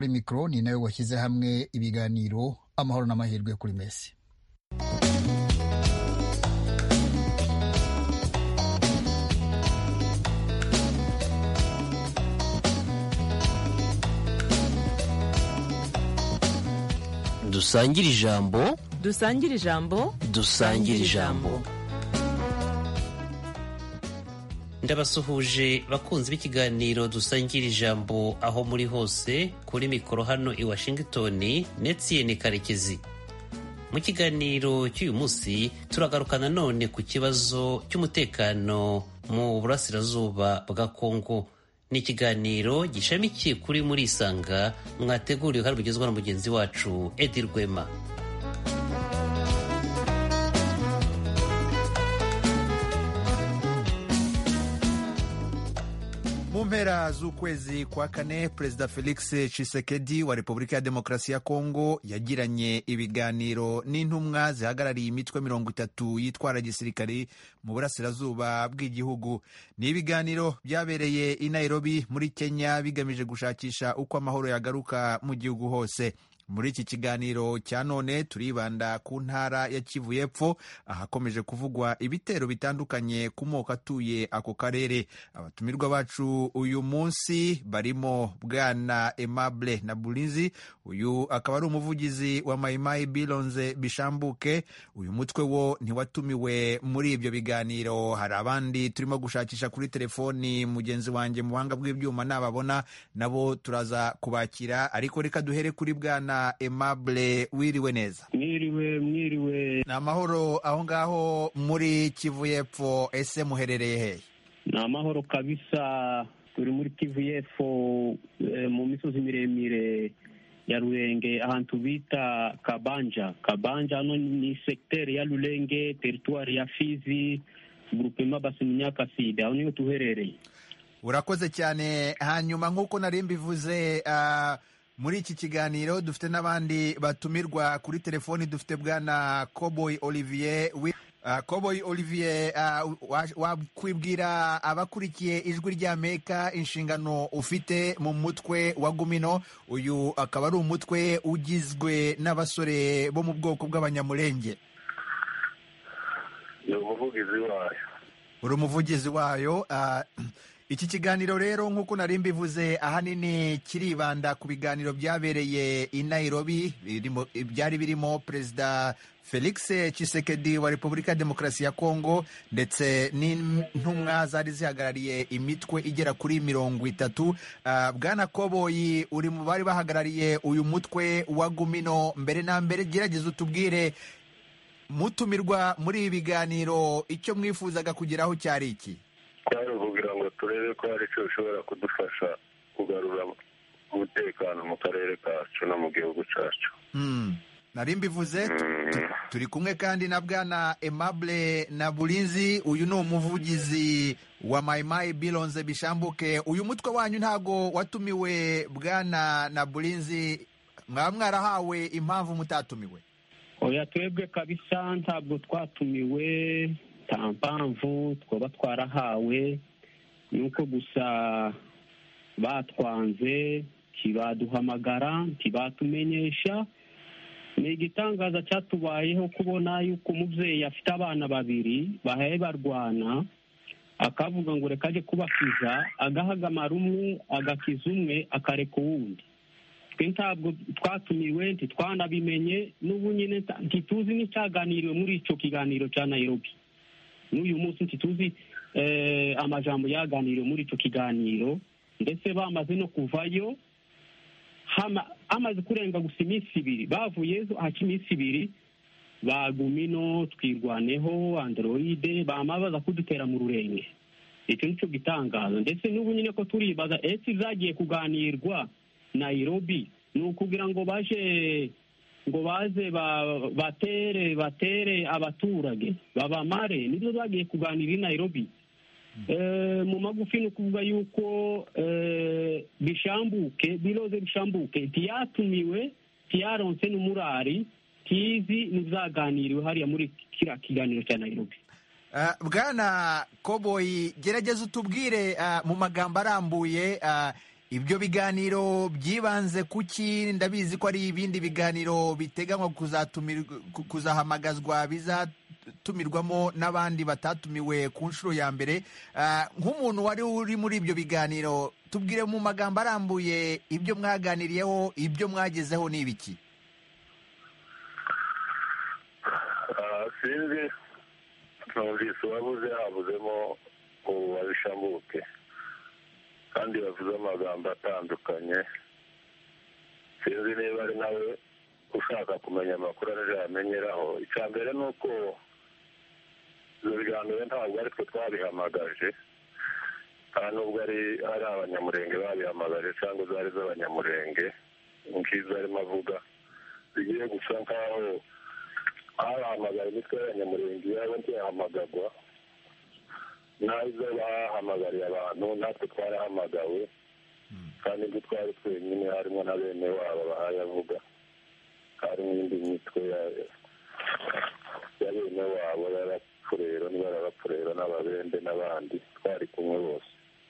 kuri mikoro ni nawe washyize hamwe ibiganiro amahoro n'amahirwe kuri Messi. Dusangire ijambo, dusangire ijambo, dusangire ijambo. Ndabasuhuje bakunzi b'ikiganiro dusangira ijambo aho muri hose, kuri mikoro hano i Washington Etienne Karekezi. Mu kiganiro cy'uyu munsi turagaruka nanone ku kibazo cy'umutekano mu burasirazuba bwa Kongo. Ni ikiganiro gishamikiye kuri muri Isanga mwateguriwe hari bugezwa na mugenzi wacu Edi Rwema. Mu mpera z'ukwezi kwa kane, Perezida Felix Tshisekedi wa Repubulika ya Demokarasi ya Kongo yagiranye ibiganiro n'intumwa zihagarariye imitwe 30 yitwara gisirikari mu burasirazuba bw'igihugu. Ni ibiganiro byabereye i Nairobi muri Kenya bigamije gushakisha uko amahoro yagaruka mu gihugu hose. Muri iki kiganiro cya none turibanda ku ntara ya Kivu y'Epfo, ahakomeje kuvugwa ibitero bitandukanye ku moko atuye ako karere. Abatumirwa bacu uyu munsi barimo Bwana Aimable Nabulinzi, uyu akaba ari umuvugizi wa Mai Mai Bilonze Bishambuke. Uyu mutwe wo ntiwatumiwe muri ibyo biganiro. Hari abandi turimo gushakisha kuri telefoni, mugenzi wanjye mu buhanga bw'ibyuma nababona nabo turaza kubakira, ariko reka duhere kuri Bwana Aimable. Wiriwe neza? Mwiriwe. Ni amahoro aho ngaho muri Kivu y'Epfo, ese muherereye he? Ni amahoro kabisa, turi muri Kivu y'Epfo mu misozi miremire ya Rulenge, ahantu bita Kabanja. Hano ni secteur ya Rulenge, territoire ya Fizi, groupement Basimunyaka Sida, aho niho tuherereye. Urakoze cyane. Hanyuma nk'uko nari mbivuze, muri iki kiganiro dufite n'abandi batumirwa kuri telefoni. Dufite Bwana Koboyi Olivier. Koboyi Olivier, wakwibwira abakurikiye ijwi ry'Amerika inshingano ufite mu mutwe wa Gumino? Uyu akaba ari umutwe ugizwe n'abasore bo mu bwoko bw'Abanyamulenge. Ni umuvugizi wayo. Uri umuvugizi wayo. Iki kiganiro rero nk'uko nari mbivuze ahanini kiribanda ku biganiro byabereye i Nairobi, byari birimo Perezida Felix Tshisekedi wa Repubulika ya Demokarasi ya Kongo ndetse n'intumwa zari zihagarariye imitwe igera kuri 30. Bwana Koboyi, uri mu bari bahagarariye uyu mutwe wa Gumino. Mbere na mbere gerageza utubwire, mutumirwa muri ibi biganiro, icyo mwifuzaga kugeraho cyari iki? Kugira ngo turebe ko hari icyo bishobora kudufasha kugarura umutekano mu karere kacu no mu gihugu cyacu. Nari mbivuze, turi kumwe kandi na Bwana Aimable Nabulinzi. Uyu ni umuvugizi wa Mai Mai Bilonze Bishambuke. Uyu mutwe wanyu ntago watumiwe, Bwana Nabulinzi? Mwaba mwarahawe impamvu mutatumiwe? Oya, twebwe kabisa ntabwo twatumiwe, nta mpamvu twaba twarahawe, nuko gusa batwanze, ntibaduhamagara, ntibatumenyesha. Ni igitangaza cyatubayeho kubona yuko umubyeyi afite abana babiri bahaye barwana, akavuga ngo reka aje kubakiza, agahagamara umwe agakiza umwe akareka uwundi. Twe ntabwo twatumiwe, ntitwanabimenye, n'ubu nyine ntituzi n'icyaganiriwe muri icyo kiganiro cya Nairobi. N'uyu munsi ntituzi amajambo yaganiriwe muri icyo kiganiro, ndetse bamaze no kuvayo amaze kurenga gusa iminsi 2. Bavuyezo haca iminsi 2, bagumino twirwaneho Android bamabaza kudutera mu Rurenge. Icyo nicyo gitangaza. Ndetse n'ubu nyine ko turibaza ese zagiye kuganirwa Nairobi, ni ukugira ngo baje ngo baze batere abaturage babamare, nibyo bagiye kuganira i Nairobi. Mu magufi ni ukuvuga yuko Biloze Bishambuke ntiyatumiwe, ntiyaronse n'umurari, tizi n'izaganiriwe hariya muri kiriya kiganiro cya Nairobi. Bwana Koboyi, gerageza utubwire mu magambo arambuye ibyo biganiro byibanze kuki? Ndabizi ko ari ibindi biganiro biteganywa kuzahamagazwa bizatumirwamo n'abandi batatumiwe ku nshuro ya mbere. Nk'umuntu wari uri muri ibyo biganiro, tubwire mu magambo arambuye ibyo mwaganiriyeho, ibyo mwagezeho ni ibiki? Sinzi, numvise uwabuze havuzemo uwabishambuke kandi bavuze amagambo atandukanye. Sinzi niba ari nawe ushaka kumenya amakuru aje yamenyeraho. Icya mbere ni uko ibyo biganiro ntabwo ari twe twabihamagaje, nta nubwo ari abanyamurenge babihamagaje cyangwa zari z'abanyamurenge nk'izo arimo avuga. Bigiye gusa nk'aho abahamagara imitwe y'abanyamurenge yabo ntiyahamagagwa, nazo bahamagariye abantu, natwe twarahamagawe kandi ibyo twari twenyine, harimo na bene wabo bahaye avuga, hari n'indi mitwe ya bene wabo y'abapfurero, niba ari abapfurero n'ababende n'abandi, twari kumwe bose.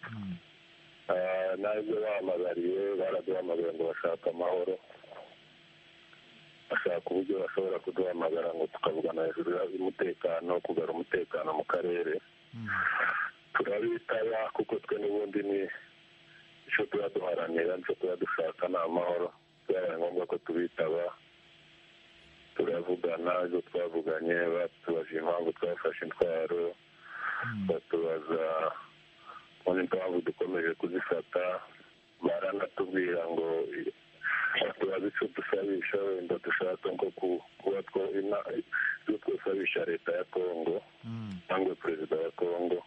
Nazo bahamagariye, baraduhamagara ngo bashaka amahoro, bashaka uburyo bashobora kuduhamagara ngo tukavugana hejuru y'umutekano, kugarura umutekano mu karere. Turabitaba kuko twe n'ubundi ni icyo tuba duharanira, nicyo tuba dushaka ni amahoro. Byabaye ngombwa ko tubitaba, turavugana ibyo twavuganye, batubaje impamvu twafashe intwaro, batubaza impamvu dukomeje kuzifata, baranatubwira ngo tubaze icyo dusabisha, wenda dushaka nko kuba ibyo twasabisha leta ya Kongo cyangwa perezida wa Kongo.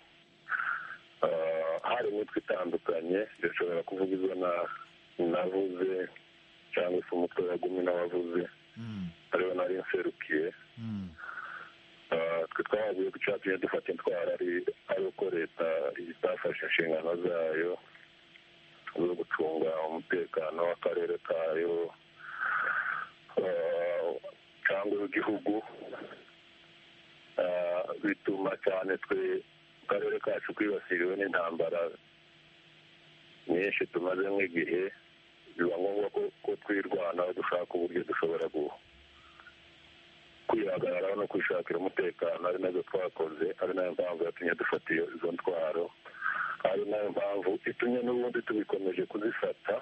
Hari imitwe itandukanye, dushobora kuvuga izo navuze cyangwa se umutwe wa Gumina wavuze, ariwo nari nserukiye. Twe twahaguye ko icyatumye dufata intwaro ari uko leta itafashe inshingano zayo zo gucunga umutekano w'akarere kayo cyangwa w'igihugu. Bituma cyane twe akarere kacu kwibasiriwe n'intambara nyinshi tumaze nk'igihe, biba ngombwa ko twirwanaho, dushaka uburyo dushobora kwihagararaho no kwishakira umutekano. Ari nazo twakoze, ari nayo mpamvu yatumye dufata izo ntwaro, ari nayo mpamvu itumye n'ubundi tubikomeje kuzifata.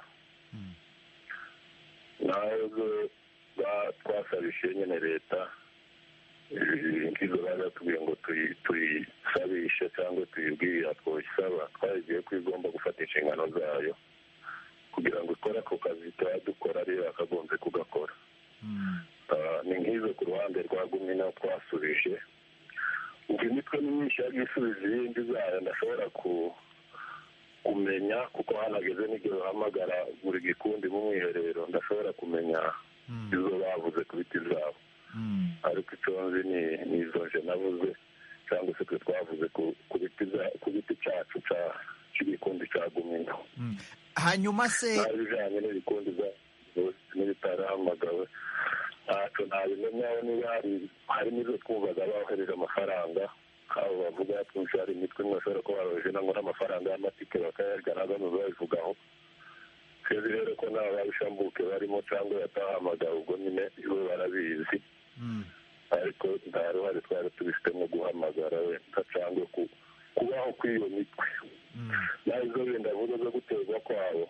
nazo twasabishe nyine leta nk'izo bazatubwiye ngo tuyisabishe cyangwa tuyibwira twayisaba, twagiye ko igomba gufata inshingano zayo kugira ngo ikore ako kazi tuba dukora ariyo yakagombye kugakora. Ni nk'izo ku ruhande rwa Gumina twasubije, ubwo imitwe myinshi yagiye isubiza iyindi zayo ndashobora kumenya, kuko hanageze n'igihe bahamagara buri gikundi mu mwiherero, ndashobora kumenya izo bavuze ku biti zabo. Ariko icyo nzi ni izo nje navuze cyangwa se twe twavuze ku biti cyacu cy'igikundi cya Gumina. Hanyuma se ibijyanye n'ibikundi n'ibitarahamagawe ntacyo nabimenyaho. niba hari n'izo twumvaga bohereje amafaranga, abo bavuga twinshi hari imitwe imwe bashobora kuba baroheje ngo n'amafaranga y'amatike bakayarya, ntabwo bamwe babivugaho. twebwe rero ko nta babishambuke barimo cyangwa batahamagawe, ubwo nyine ibo barabizi, ariko nta ruhare twari tubifitemo guhamagara wenda cyangwa kubaho kw'iyo mitwe. naho izo wenda avuga zo guterwa kwabo,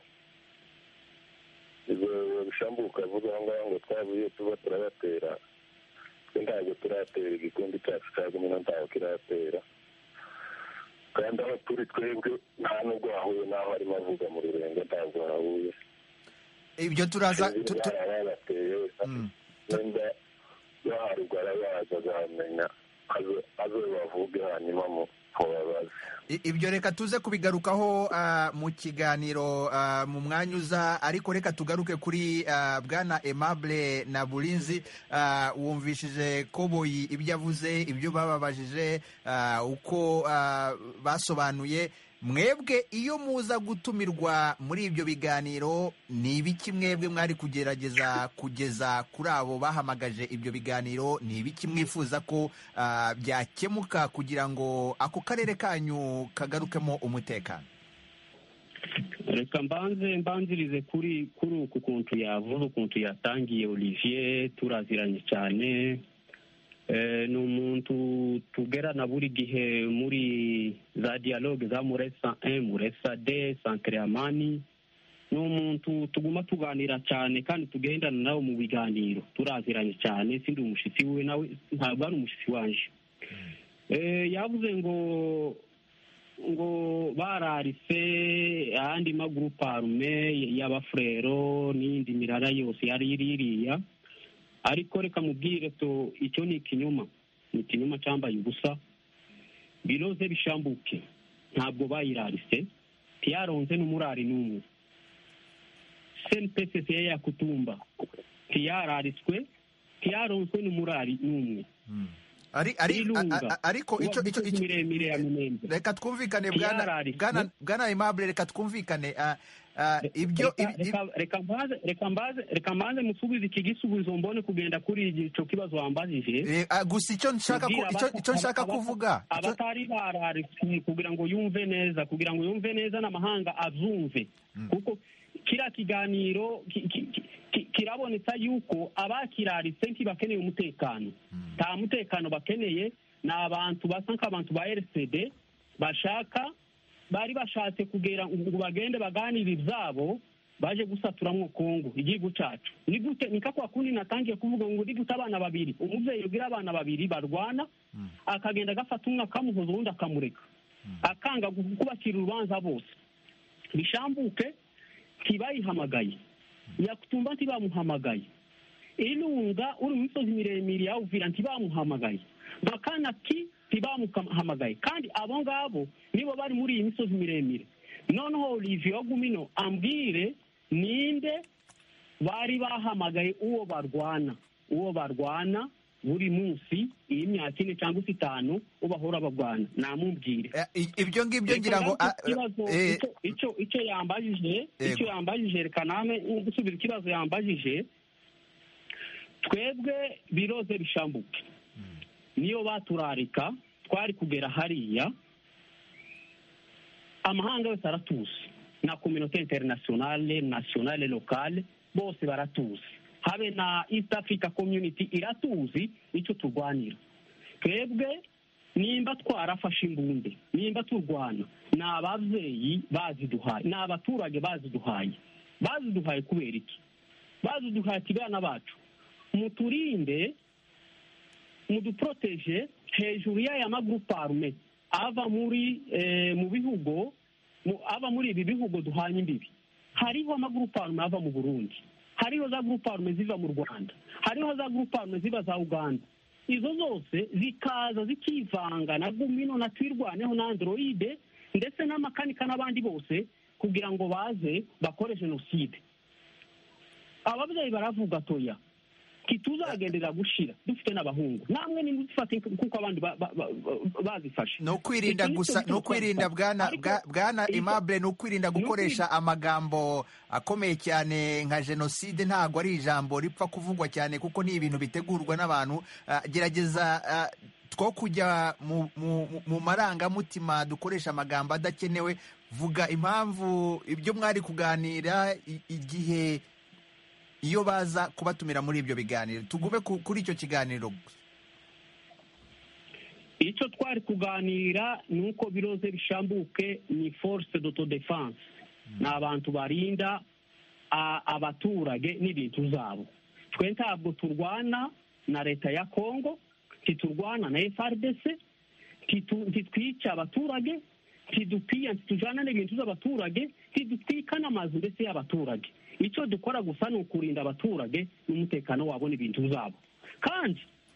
izo bishambuka avuga aho ngaho ngo twavuye tuba turabatera, twe ntabwo turatera igikundi cyacu cya Gumina, ntabwo kiratera. kandi aho turi twebwe nta nubwo hahuye n'aho arimo avuga mu Rurengo, ntabwo hahuye. ibyo turaza babateye wenda baharugara baza bahamenya azo bavuge hanyuma mu babazi. ibyo reka tuze kubigarukaho mu kiganiro mu mwanya uza, ariko reka tugaruke kuri bwana Aimable Nabulinzi. Wumvishije Koboyi ibyo avuze, ibyo bababajije, uko basobanuye. Mwebwe iyo muza gutumirwa muri ibyo biganiro, ni ibiki mwebwe mwari kugerageza kugeza kuri abo bahamagaje ibyo biganiro? Ni ibiki mwifuza ko byakemuka kugira ngo ako karere kanyu kagarukemo umutekano? reka mbanzirize kuri uku kuntu yavuze ukuntu yatangiye Olivier turaziranye cyane. Ni umuntu tugerana buri gihe muri za dialogue za Muresa 1 Muresa 2 Centre Amani. Ni umuntu tuguma tuganira cyane kandi tugendana nawe mu biganiro, turaziranye cyane. Sindi umushitsi we, nawe ntabwo ari umushitsi wanje. Yavuze ngo bararise ahandi magroupe arme y'abafrero n'indi mirara yose yari iriya, ariko reka mubwire to icyo ni ikinyoma cyambaye ubusa. Biroze bishambuke ntabwo bayirarise, tiyaronze n'umurari n'umwe. CNPSC ya Kutumba tiyarariswe, tiyaronzwe n'umurari n'umwe. Ariko icyo reka twumvikane bwana Aimable, reka twumvikane ibyo reka mbaze musubize iki gisubizo mbone kugenda kuri icyo kibazo wambajije. Gusa icyo nshaka kuvuga abatari barariswe kugira ngo yumve neza n'amahanga abyumve, kuko kiriya kiganiro kiraboneka yuko abakiraritse ntibakeneye umutekano. Nta mutekano bakeneye, ni abantu basa nk'abantu ba RCD bari bashatse kugera ngo bagende baganira ibyabo, baje gusaturamwo Kongo igihugu cyacu. Ni gute nikakwa kundi natangiye kuvuga ngo ni gute abana babiri, umuvyeyi ugira abana babiri barwana, akagenda agafata umwe akamuhoza uwundi akamureka, akanga kubakira urubanza bose. Bishambuke tibayihamagaye, Yakutumba ntibamuhamagaye, Ilunga uri mu misozi miremire ya Uvira ntibamuhamagaye, Bakanaki ntibamuhamagaye, kandi abo ngabo nibo bari muri iyi misozi miremire. Noneho Olivier Ogumino ambwire ninde bari bahamagaye uwo barwana buri munsi iyi myaka 4 cyangwa 5 ubahora barwana, namumbwire. Ibyo ngibyo ngira ngo icyo yambajije reka name gusubira ikibazo yambajije. Twebwe Biroze bishambuke niyo baturarika, twari kugera hariya amahanga yose aratuzi, na communauté internationale nationale locale bose baratuzi, habe na East Africa Community iratuzi icyo turwanira. Twebwe nimba twarafashe imbunde, nimba turwana, ni ababyeyi baziduhaye, ni abaturage baziduhaye kubera iki? Baziduhaye ati bana bacu muturinde, muduproteje hejuru y'aya magroupe arme ava muri ibi bihugu duhanye imbibi. Hariho amagroupe arme ava mu Burundi, hariho za groupe arme ziva mu Rwanda, hariho za groupe arme ziva za Uganda. Izo zose zikaza zikivanga na Gumino na Twirwaneho na Android ndetse n'amakanika n'abandi bose kugira ngo baze bakore genocide. Ababyeyi baravuga toya tuzagendera gushira dufite n'abahungu, namwe ni mufate kuko abandi bazifashe. No kwirinda gusa, no kwirinda bwana Aimable, no kwirinda gukoresha amagambo akomeye cyane nka genocide. Ntago ari ijambo ripfa kuvugwa cyane kuko ni ibintu bitegurwa n'abantu. Gerageza two kujya mu marangamutima dukoresha amagambo adakenewe. Vuga impamvu ibyo mwari kuganira igihe iyo baza kubatumira muri ibyo biganiro. Tugube kuri icyo kiganiro gusa. Icyo twari kuganira ni uko Biroze bishambuke ni force d'autodefense, ni abantu barinda abaturage n'ibintu zabo. Twe ntabwo turwana na leta ya Kongo, titurwana na FARDC, titwica abaturage, tujana n'ibintu z'abaturage, tidutwika n'amazu ndetse y'abaturage. Icyo dukora gusa ni ukurinda abaturage n'umutekano wabo n'ibintu zabo. Kandi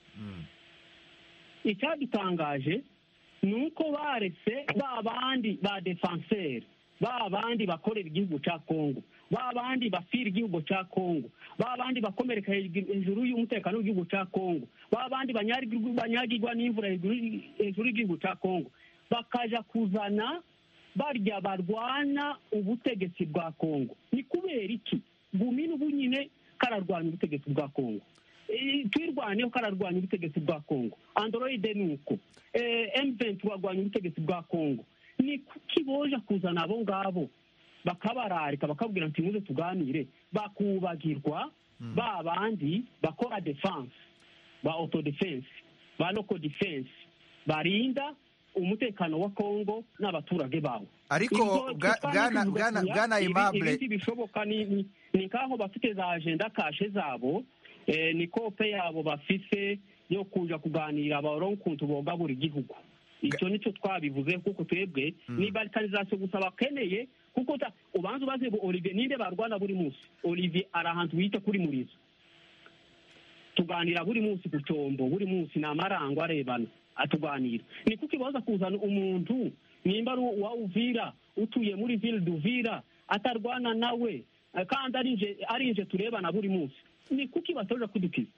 icyadutangaje ni uko baretse babandi ba defenseur, babandi bakorera igihugu cya Kongo, babandi bafira igihugu cya Kongo, babandi bakomereka hejuru y'umutekano w'igihugu cya Kongo, babandi banyagirwa n'imvura hejuru y'igihugu cya Kongo, bakaja kuzana barya barwana ubutegetsi bwa Kongo. Ni kubera iki? Gumino ubu nyine kararwanya ubutegetsi bwa Kongo, Twirwaneho kararwanya ubutegetsi bwa Kongo, Android nuko, M23 warwanya ubutegetsi bwa Kongo. Ni kuki boja kuzana abo ngabo bakabararika bakabwira nti muze tuganire, bakubagirwa ba bandi bakora defense, ba autodefense, ba local defense, barinda umutekano wa Kongo n'abaturage bawo. Ariko bwana Aimable, ibindi bishoboka ni nkaho bafite za agenda kashe zabo, ni kope yabo bafise yo kuja kuganira baronka ukuntu boga buri gihugu. Icyo nicyo twabivuze kuko twebwe ni balkanization gusa bakeneye, kuko ubanza ubaze ngo Olivier ninde barwana buri munsi. Olivier ari ahantu wita kuri Murizo, tuganira buri munsi ku cyombo, buri munsi ni amarango arebana atuganira. Ni kuko ibaza kuzana umuntu nimba wa Uvira utuye muri ville d'Uvira atarwana nawe kandi arinje turebana buri munsi, ni kuko batoje kudukiza.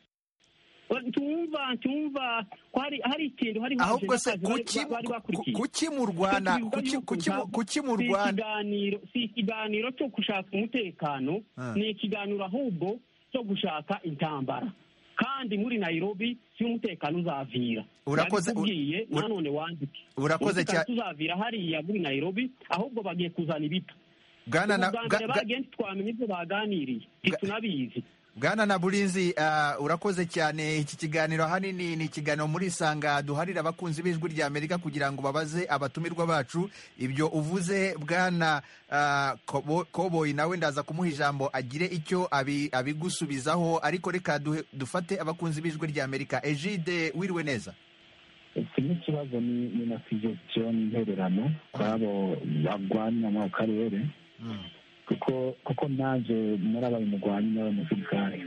Tumva hari ikintu hari ahubwo se kuki mu Rwanda si ikiganiro cyo gushaka umutekano, ni ikiganiro ahubwo cyo gushaka intambara, kandi muri Nairobi si umutekano uzavira. Urakoze nanone wandike urakoze cyane, tuzavira hariya muri Nairobi, ahubwo bagiye kuzana ibita bagenda twamenye ibyo baganiriye ntitunabizi. Bwana na Burinzi, urakoze cyane. Iki kiganiro ahanini ni ikiganiro muri Isanga duharira abakunzi b'ijwi rya Amerika kugira ngo babaze abatumirwa bacu ibyo uvuze. Bwana Koboyi nawe ndaza kumuha ijambo agire icyo abigusubizaho, ariko reka dufate abakunzi b'ijwi rya Amerika. Egide, wiriwe neza? Kimwe kibazo ni na suggestion ntererano kwabo bagwanya mu karere, kuko naje narabaye umugwanyi nawe musirikare.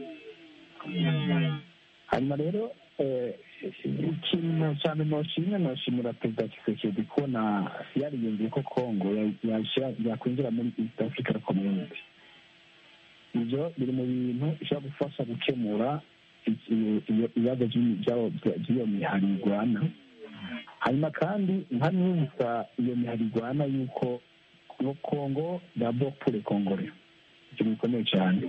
Hanyuma rero ikintu cyane noshimira Perezida Tshisekedi kubona yariyumviye ko Kongo yakwinjira muri East Africa Community. Ibyo biri mu bintu bishobora gufasha gukemura ibibazo by'iyo mihari igwana. Hanyuma kandi nkanibutsa iyo mihari igwana yuko Kongo d'abord pour les Congolais, icyo bikomeye cyane.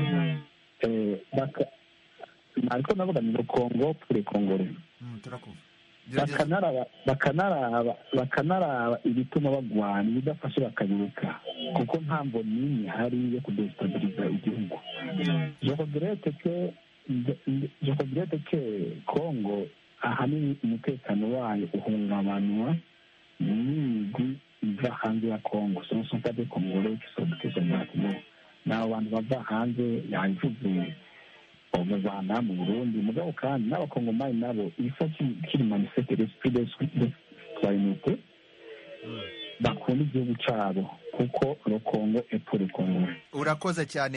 Ariko navuga ni Kongo pour les Congolais. bakanaraba ibituma bagwana, ibidafashe bakabireka, kuko ntambo n'imwe hari yo kudestabiliza igihugu. Je regrette que Kongo ahanini umutekano wayo uhungabanwa n'imigwi iva hanze ya Kongo. Ce ne sont pas des Congolais qui sont maintenant. N'abo bantu bava hanze yabivuze mu Rwanda, mu Burundi, mugabo kandi n'abakongomani nabo ifa kiri manifeste l'esprit de citoyenneté, bakunda igihugu cyabo kuko le Congo est pour le Congo. Urakoze cyane.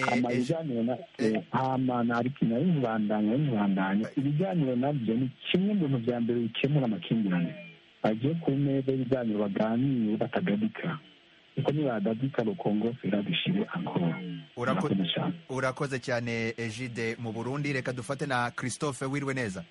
Ibiganiro nabyo ni kimwe mu bintu bya mbere bikemura amakimbirane. Bagiye ku meza y'ibiganiro baganire batagadika, kuko nibagadika le Congo sera bishire encore. Urakoze cyane Egide mu Burundi. Reka dufate na Christophe, wiriwe neza?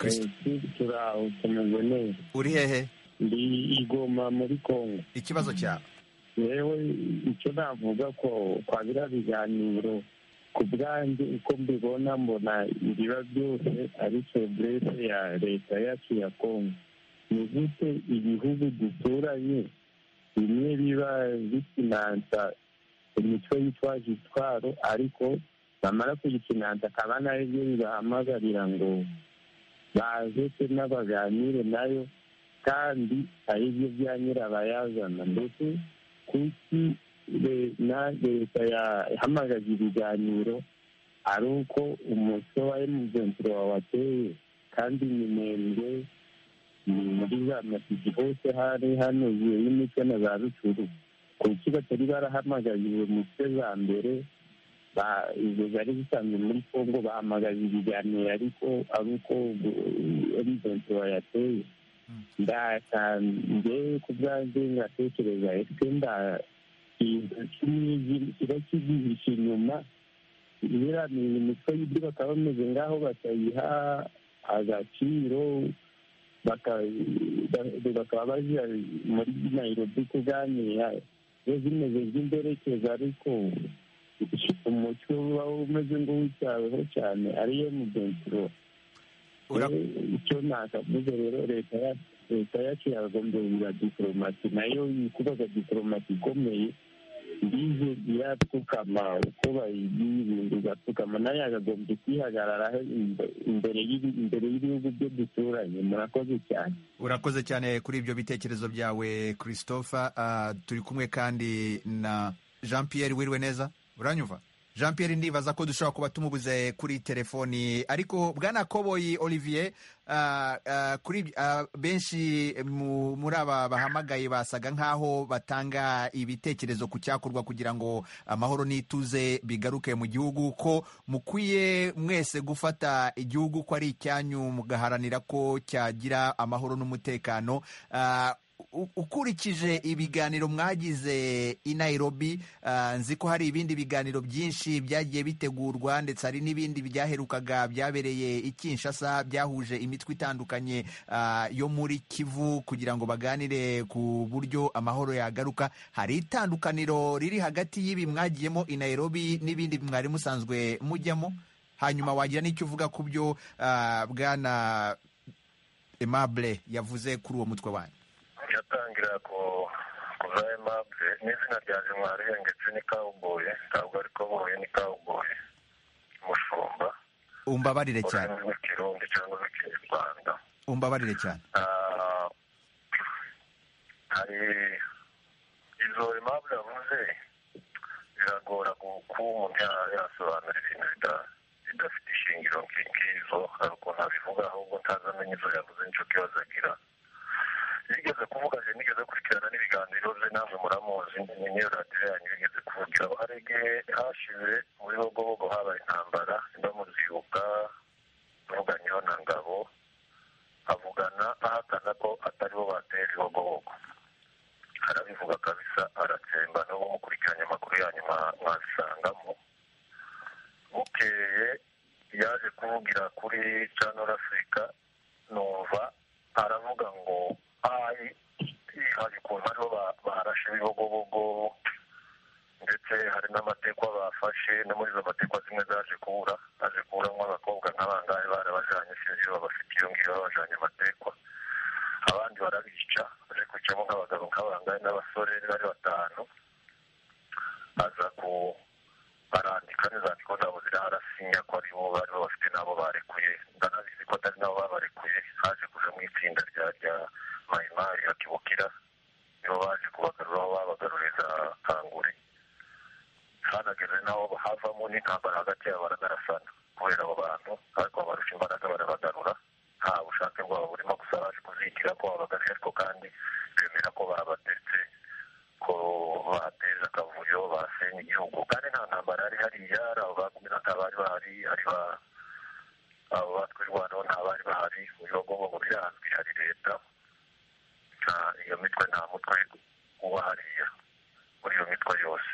Tumeze neza. Uri hehe? Ndi Igoma muri Kongo. Ikibazo cyawe? Yewe icyo navuga ko kwa biriya biganiro ku bwanjye uko mbibona, mbona ibiba byose ari faiblesse ya leta yacu ya Kongo. Ni gute ibihugu duturanye bimwe biba bifinansa imitwe yitwaje itwaro, ariko bamara kuyifinansa akaba nayo byo bibahamagarira ngo baze n'abaganire nayo, kandi ari byo bya nyirabayazana. Mbese kuki leta yahamagaje ibiganiro ari uko umutwe wa M23 wateye, kandi Minembwe muri za Masisi hose hari hanuzuye imitwe na za Rucuru? Kuki batari barahamagaje iyo mitwe za mbere izo zari zisanzwe muri Kongo bahamagaje ibiganiro, ariko ari uko M23 yateye? Ndakange ku bwanjye ngatekereza ese kiba kizihishe inyuma biriya imitwe y'ibyo bakaba bameze ngaho batayiha agaciro, bakaba bajya muri Nairobi kuganira zimeze z'imberekeza, ariko umutwe uba umeze nk'uwitaweho cyane ariyo M23. Icyo nakavuze rero, leta yacu yagombye kugira diplomasi, nayo kubaza diplomasi ikomeye ndize irapfukama uko bayigiye ibintu igapfukama nayo yakagombye kwihagararaho imbere y'ibihugu byo duturanye. Murakoze cyane. urakoze cyane kuri ibyo bitekerezo byawe Christopher. Turi kumwe kandi na Jean Pierre. Wiriwe neza, uranyumva? Jean Pierre, ndibaza ko dushobora kuba tumubuze kuri telefoni, ariko bwana Koboyi Olivier, kuri benshi muri aba bahamagaye basaga nk'aho batanga ibitekerezo ku cyakorwa kugira ngo amahoro n'ituze bigaruke mu gihugu, ko mukwiye mwese gufata igihugu ko ari icyanyu mugaharanira ko cyagira amahoro n'umutekano. Ukurikije ibiganiro mwagize i Nairobi, nzi ko hari ibindi biganiro byinshi byagiye bitegurwa, ndetse hari n'ibindi byaherukaga byabereye i Kinshasa byahuje imitwe itandukanye yo muri Kivu kugira ngo baganire ku buryo amahoro yagaruka. Hari itandukaniro riri hagati y'ibi mwagiyemo i Nairobi n'ibindi mwari musanzwe mujyamo? Hanyuma wagira n'icyo uvuga ku byo bwana Aimable yavuze kuri uwo mutwe wanyu? yatangira kuva Aimable, n'izina ryanjye mwarihengetse ni Cowboy, ntabwo ari Koboyi, ni Cowboy Mushumba. Umbabarire cyane. Ururimi rw'ikirundi cyangwa rw'ikinyarwanda. Umbabarire cyane. hari izo Aimable yavuze biragora kuba umuntu yasobanura ibintu bidafite ishingiro nk'izo, hari ukuntu abivuga ahubwo ntazamenya izo yavuze nicyo kibazo agira. yigeze kuvuga je nigeze kurikirana n'ibiganiro bye, namwe muramuzi, niyo radiyo yanyu yigeze kuvugira. Hari igihe hashize muri Bogobogo habaye intambara, mba muzibuka, tuvuganyeho na Ngabo avugana ahakana ko atari bo batera Bogobogo, arabivuga kabisa, aratsemba. n'ubu mukurikiranye amakuru yanyu mwabisangamo. bukeye yaje kuvugira kuri Channel Africa, numva aravuga ngo hari ukuntu aribo barashe Bibogobogo, ndetse hari n'amatekwa bafashe, no muri izo matekwa zimwe zaje kuburamo abakobwa nk'abangahe barabajanye, sinzi babafite iyo ngiyo babajanye amatekwa, abandi barabica, baje kwicamo nk'abagabo nk'abangahe n'abasore bari 5. aza barandika n'izandiko zabo ziraharafinya ko aribo bari babafite n'abo barekuye. ndanabizi ko atari nabo babarekuye, haje kuja mu itsinda rya Maimari akibukira, nibo baje kubagarura, aho babagaruriza Kanguri. hanageze naho havamo n'intambara hagati yabo, baragarasana kubera abo bantu, ariko babarusha imbaraga barabagarura, nta bushake bwabo burimo, gusa baje kuzigira ko babagaruye, ariko kandi bemera ko babatetse, ko bateza akavuyo, basenya igihugu. kandi nta ntambara yari hariya, ari abo bagumye ntabari bahari, ari abo batwirwanaho ntabari bahari. mu Bibogobogo birazwi, hari leta, iyo mitwe nta mutwe uba hariya muri iyo mitwe yose.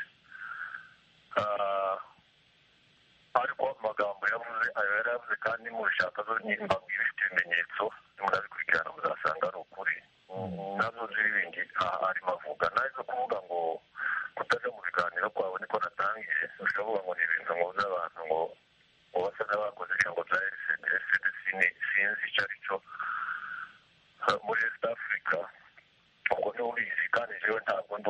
ariko amagambo yavuze ayo yari yavuze, kandi mushaka zo nimba bifite ibimenyetso, murabikurikirana muzasanga ari ukuri. nazo z'ibindi arimo avuga, nazo kuvuga ngo kutaja mu biganiro kwabo niko natangiye, ushavuga ngo ni ibintu ngo by'abantu ngo basa n'abakoze ibintu bya RCD, sinzi icyo ari cyo muri East Africa. ubwo ni ubizi, kandi jewe ntabwo ndi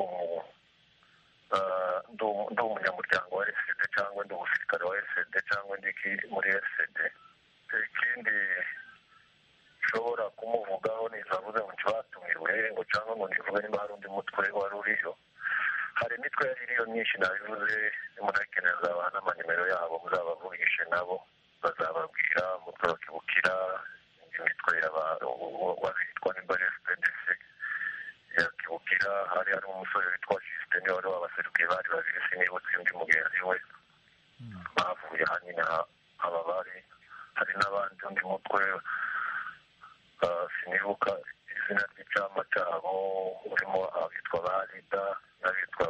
umunyamuryango wa RCD, cyangwa ndi umusirikare wa RCD, cyangwa ndi muri RCD. ikindi nshobora kumuvugaho nizavuze ngo ntibatumiwe, ngo cyangwa ngo nivuge niba hari undi mutwe wari uriyo. hari imitwe yari iriyo myinshi, nabivuze, munakeneza n'amanimero yabo, muzabavugishe nabo, bazababwira. umutwe bakibukira, imitwe wabitwa nimba FPDC yakibukira. hari umusore witwa Justin, niwe wari wabaserukiye, bari babiri, sinibutse undi mugenzi we, bavuye hanyina aba bari. hari n'abandi, undi mutwe sinibuka izina ry'icyama cyabo, urimo abitwa ba Rida n'abitwa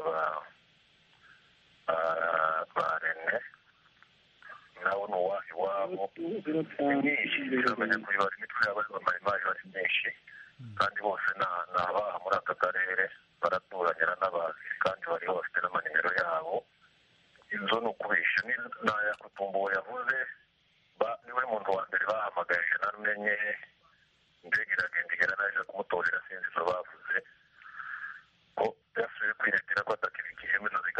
ba Rene, nawe ni uwahi wabo. ni myinshi, turamenya kubibara imitwe yabo, ari Maimari bari myinshi, kandi bose ni abaha muri aka karere, baraturanyira n'abazi, kandi bariho bafite n'amanimero yabo. inzo ni ukubisha. n'aya Kutumbuwe yavuze, niwe muntu wa mbere bahamagaje, namenye indege iragenda igera naje kumutorera, sinzi izo bavuze ko yasubiye kwiretera ko atakibika ihemezo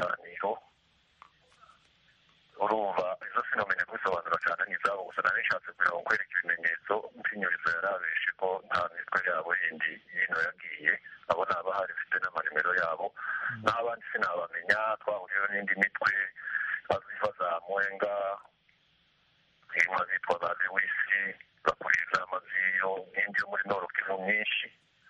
kubisobanura cyane n'izabo gusa nari nshatse kugira ngo nkwereke ibimenyetso mpinyurizo yarabeshe ko nta mitwe yabo yindi yino yagiye abo ni abahari mfite n'amanimero yabo n'abandi sinabamenya twahuriyeho n'indi mitwe baziva za mwenga inka zitwa ba lewisi bakuriza amaziyo n'indi yo muri noro kivu myinshi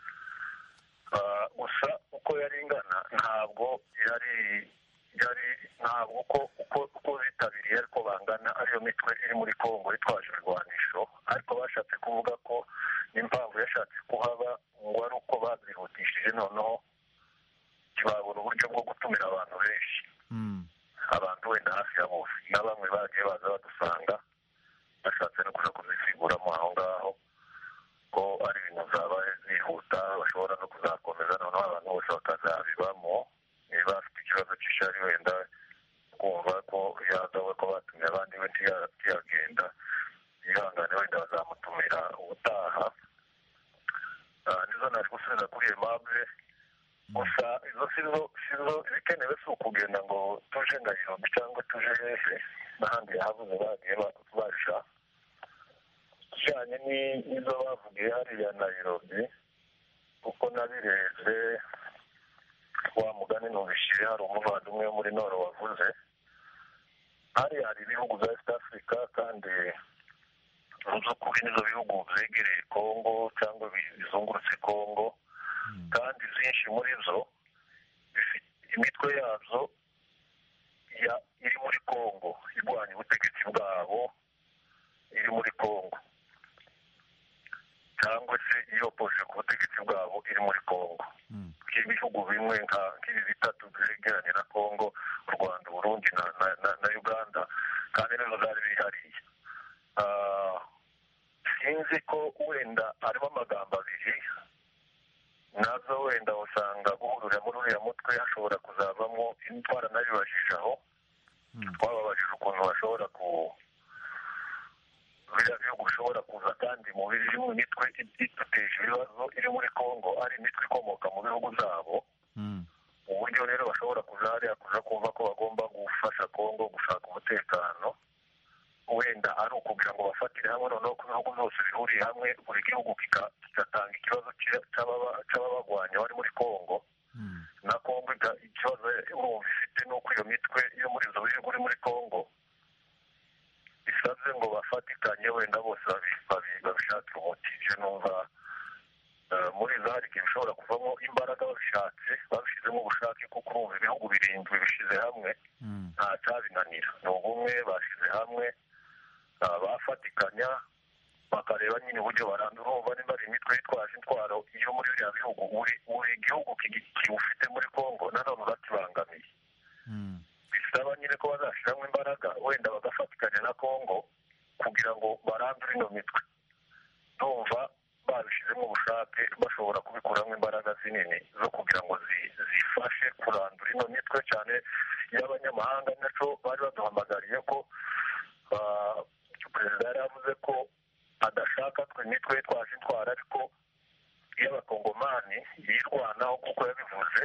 gusa uko yari ingana ntabwo yari ntabwo uko zitabiriye ariko bangana ariyo mitwe iri muri Kongo itwaje ibirwanisho ariko bashatse kuvuga ko n'impamvu yashatse kuhaba ngo ari uko bazihutishije noneho kibabona uburyo bwo gutumira abantu benshi abantu wenda hafi ya bose na bamwe bagiye baza badusanga bashatse no kuja kuzisiguramo aho ngaho ko ari ibintu zabaye zihuta bashobora no kuzakomeza noneho abantu bose bakazabibamo niba bafite ikibazo cy'ishari wenda kumva ko yagawe ko batumye abandi we ntiyagenda yihangane wenda bazamutumira ubutaha nizo nari gusubiza kuri Aimable gusa izo sizo ibikenewe si ukugenda ngo tuje Nairobi cyangwa tuje hehe n'ahandi yahavuze bagiye barisha kijyanye n'izo bavugiye hariya Nairobi kuko nabirebye wa mugani nubishire hari umuvandimwe wo muri Noro wavuze hari ibihugu bya East Africa kandi uzo kuba nizo bihugu byegereye Kongo cyangwa bizungurutse Kongo kandi byinshi muri zo imitwe yazo iri muri Kongo irwanya ubutegetsi bwabo iri muri Kongo cyangwa se iyo poshe ku butegetsi bwabo iri muri Kongo ibihugu bimwe nk'ibi bitatu byegeranye na Kongo u Rwanda Burundi na Uganda kandi nazo zari bihariye sinzi ko wenda harimo amagambo abiri nazo wenda usanga guhurira muri uriya mutwe hashobora kuzavamo indwara nabibajije aho twababajije ukuntu bashobora biriya bihugu bishobora kuza kandi mu biri mu mitwe iduteje ibibazo iri muri Kongo ari imitwe ikomoka mu bihugu zabo uburyo rero bashobora kuza hariya kuja kumva ko bagomba gufasha Kongo gushaka umutekano wenda ari ukugira ngo bafatire hamwe noneho ku bihugu byose bihuriye hamwe buri gihugu kigatanga ikibazo cy'ababagwanya bari muri Kongo na Kongo ikibazo urumva ifite n'uko iyo mitwe yo muri izo bihugu iri muri Kongo bisabye ngo bafatikanye wenda bose babishakira umuti ivyo numva muri izo hari igihe bishobora kuvamo imbaraga babishizemo ubushake kuko urumva ibihugu birindwi bishize hamwe nta cyabinanira ni ubumwe bashize hamwe bafatikanya bakareba nyine uburyo barandura urumva nimba ari imitwe yitwaje intwaro iyo muri biriya bihugu buri gihugu kiwufite muri Kongo nanone bakibangamiye bisaba nyine ko bazashiramo imbaraga wenda bagafatikanya na Kongo kugira ngo barandure ino mitwe ndumva babishizemo ubushake bashobora kubikuramo imbaraga zinini zo kugira ngo zifashe kurandura ino mitwe cyane y'abanyamahanga naco bari baduhamagariye ko perezida yari yavuze ko adashaka twe imitwe yitwaje intwara ariko y'abakongomani yirwanaho kuko yabivuze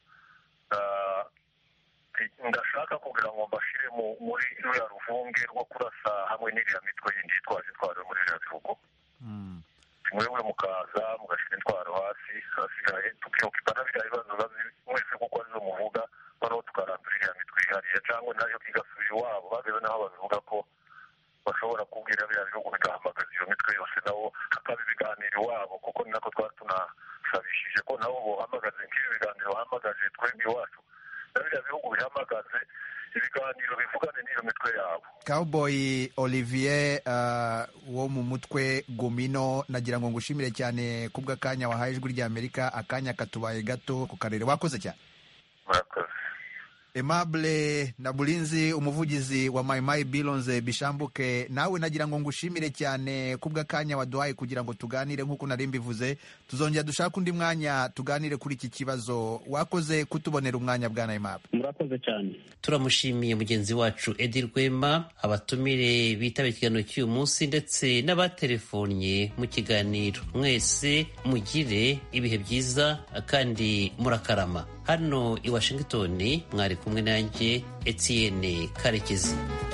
ndashaka kugira ngo mbashire muri ruriya ruvunge rwo kurasa hamwe n'iriya mitwe yindi yitwaje intwaro muri ririya bihugu mwebwe mukaza mugashira intwaro hasi hasigaye tukiyokipana biriya bibazo mwese kuko arizo muvuga noneho tukarandura iriya mitwe ihariye cyangwa nayo igasubira iwabo bageze naho babivuga ko bashobora kubwira biriya bihugu bigahamagaza iyo mitwe yose nabo hakaba ibiganiro iwabo kuko ni nako twari tunasabishije ko nabo bohamagaze nk'ibi biganiro bahamagaje twebwe iwacu na biriya bihugu bihamagaze ibiganiro bivugane n'iyo mitwe yabo. Cowboy Olivier wo mu mutwe Gumino nagira ngo ngushimire cyane kubw'akanya wahaye ijwi ry'Amerika akanya katubaye gato ku karere wakoze cyane. Murakoze. Aimable Nabulinzi umuvugizi wa Mai Mai Bilonze Bishambuke nawe nagira ngo ngushimire cyane kubw'akanya waduhaye kugira ngo tuganire nk'uko nari mbivuze tuzongera dushaka undi mwanya tuganire kuri iki kibazo wakoze kutubonera umwanya bwana Aimable. Murakoze cyane. Turamushimiye mugenzi wacu Edi Rwema abatumire bitabye ikiganiro cy'uyu munsi ndetse n'abatelefonye mu kiganiro mwese mugire ibihe byiza kandi murakarama. Hano i Washington mwari kumwe nanjye Etienne Karekezi.